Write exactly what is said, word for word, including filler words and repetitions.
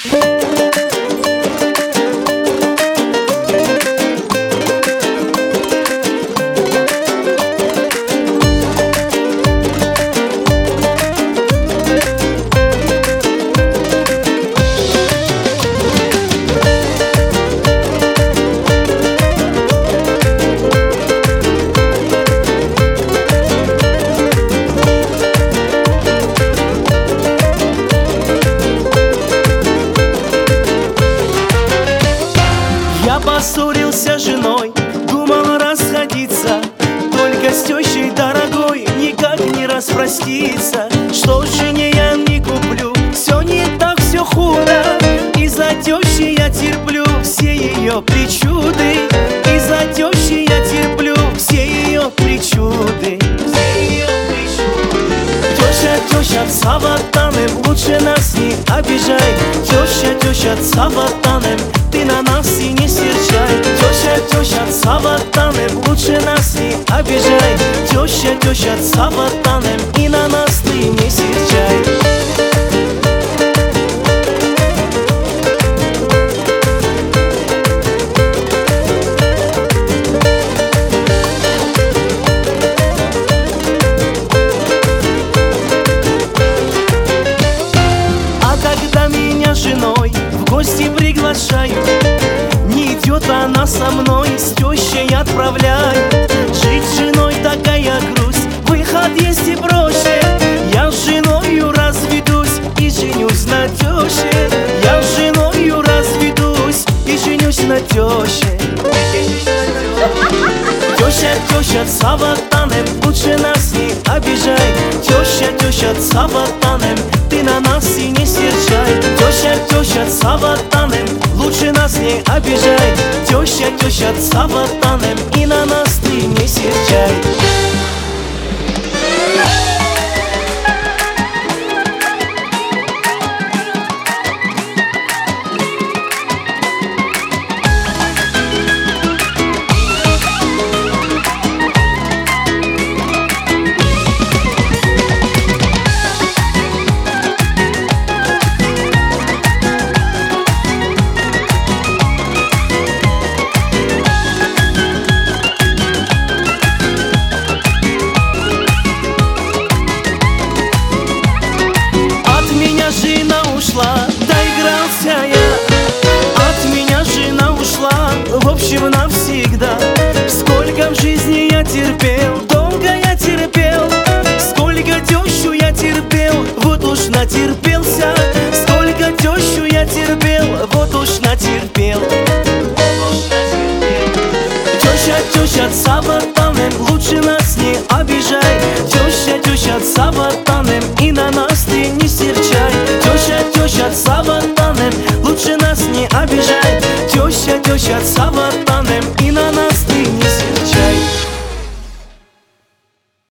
Я поссорился с женой, думал расходиться, только с тещей дорогой никак не распроститься. Что жене я не куплю, все не так, все худо. Из-за тещи я терплю все ее причуды. Из-за тещи я терплю все ее причуды. Теща, теща, саватанем, лучше нас не обижай. Теща, теща, саватанем, ты на нас и не серчай. Теща, теща, саватанем, лучше нас не обижай. Теща, теща, саватанем, и на нас ты не серчай. Женой в гости приглашаю, не идет она со мной, с тещей отправляю. Жить с женой такая грусть, выход есть и проще. Я с женою разведусь и женюсь на теще. Я с женою разведусь и женюсь на теще. Теща, теща, саватанем, лучше нас не обижай. Теща, теща, саватанем, ты на нас и не серчай. Теща, теща, саватанем, лучше нас не обижай. Теща, теща, саватанем, и на нас ты не серчай. Жена ушла, доигрался я. От меня жена ушла, в общем навсегда. Сколько в жизни я терпел, долго я терпел. Сколько тещу я терпел, вот уж натерпелся. Сколько тещу я терпел, вот уж натерпел. Теща, теща, саватанем, лучше нас не обижай. Теща, теща, саватанем, и на нас ты не серчай. Теща, теща, саватанем, лучше нас не обижай. Теща, теща, саватанем.